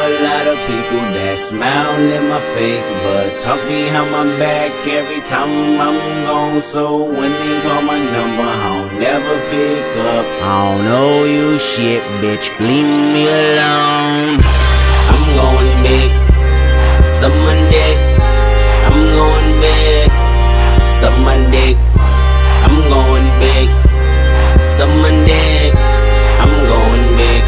a lot of people that smile in my face, but talk behind my back every time I'm gone. So when they call my number, I'll never pick up. I don't know you shit, bitch, leave me alone. I'm going big, suck my dick. I'm going big, suck my dick. I'm going big, suck my dick. I'm going big,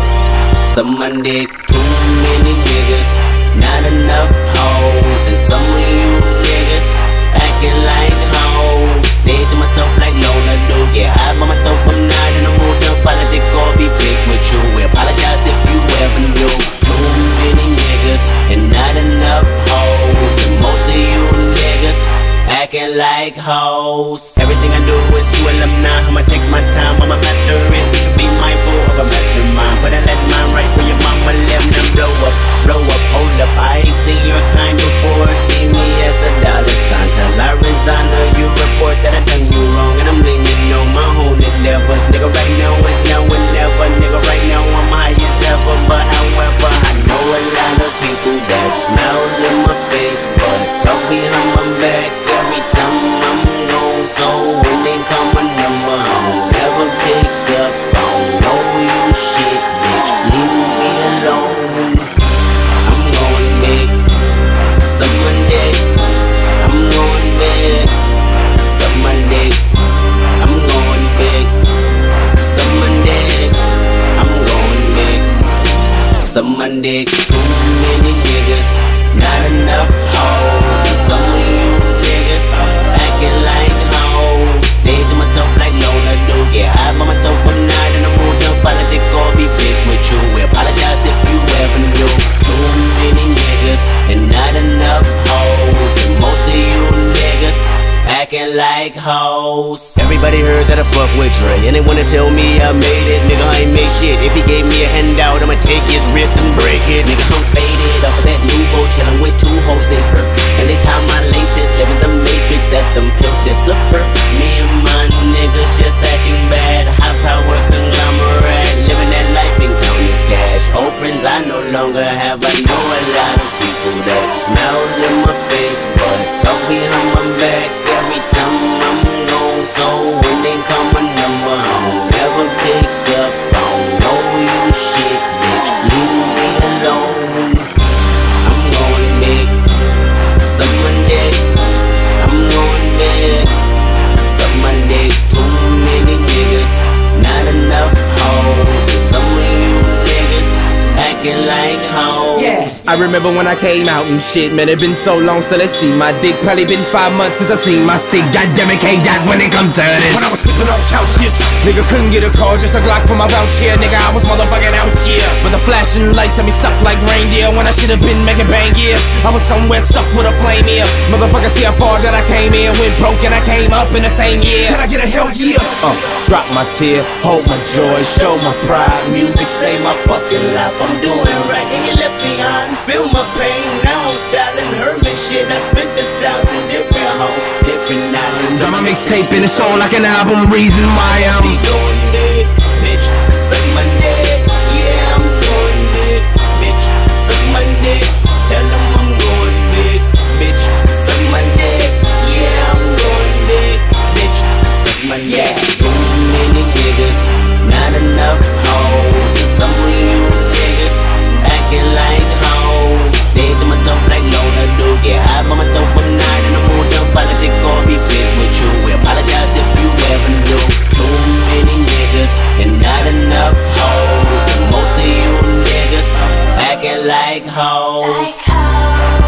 suck my dick. Too many niggas, not enough hoes. And some of you niggas acting like hoes. Stay to myself like Lola do. Get high by myself, I'm not in the mood to apologize or be fake with you. We apologize if you ever knew. Too many niggas and not enough hoes. And most of you niggas acting like hoes. Everything I do is to alumni. I'ma take my time, I'ma master it. You should be mindful of a mastermind. But I let mine right where your mama left them blow up, hold up. I ain't seen your kind before. See me as a dollar sign. Till I resign or you report that I done you wrong. And I'm leaning on my own endeavors. Nigga, right now is now and never. Nigga, right now I'm high as ever. But however, I know a lot of people that smile in my face, but talk behind my back every time I'm gone. So when they call my number, I'll never pick up. I don't know you shit, bitch, leave me alone. I'm going big, suck my dick. I'm going big, suck my dick. I'm going big, suck my dick. I'm going big, suck my dick. Too many niggas, not enough hoes. And some of you niggas acting like hoes. Stay to myself like Lola do. Get high by myself, I'm not in the mood to apologize or be fake with you. We apologize if you ever knew. Too many niggas and not enough hoes. And most of you niggas acting like hoes. Everybody heard that I fuck with Dre, and they wanna tell me I made it. Nigga, I ain't made shit. If he gave me a handout, I'ma take his wrist and break it. Nigga, I'm faded off of that new hoe, chillin' with two hoes in her. And they tie my laces, living the matrix as them pills disappear. Me and my niggas just acting bad. High power conglomerate, living that life and counting cash. Old friends I no longer have. I know a lot of people that smile in my face, but talk behind my back every time I'm gone. So when they call my number, I'll never pick up. I don't know you shit, bitch, leave me alone. I'm going big, suck my dick. I'm going big, suck my dick. Too many niggas, not enough hoes. And some of you niggas acting like hoes. Yeah, I remember when I came out and shit, man, it been so long till I see my dick. Probably been 5 months since I seen my sick. Goddamn it, K-Dot when it comes to this. When I was sleeping on couches, nigga couldn't get a call, just a Glock for my vouch here. Nigga, I was motherfucking out here, but the flashing lights had me stuck like reindeer. When I should've been making bang gears, I was somewhere stuck with a flame here. Motherfucker, see how far that I came here. Went broke and I came up in the same year. Can I get a hell yeah? Drop my tear, hold my joy, show my pride. Music save my fucking life. I'm doing right and you left behind. Feel my pain, now I'm styling Herman shit. I spent 1,000 different hoes, different islands. Drop my mixtape and it's all like an album. Reason why I'm be going big, bitch, suck my dick. Yeah, I'm going big, bitch, suck my dick. Tell them I'm going big, bitch, suck my dick. Yeah, I'm going big, bitch, suck my dick. Too many niggas, not enough hoes. And some of you niggas acting like hoes. Stay to myself like Lola do. Get high by myself, I'm not in the mood to apologize or be fake with you. We apologize if you ever knew. Too many niggas and not enough hoes. And most of you niggas acting like hoes.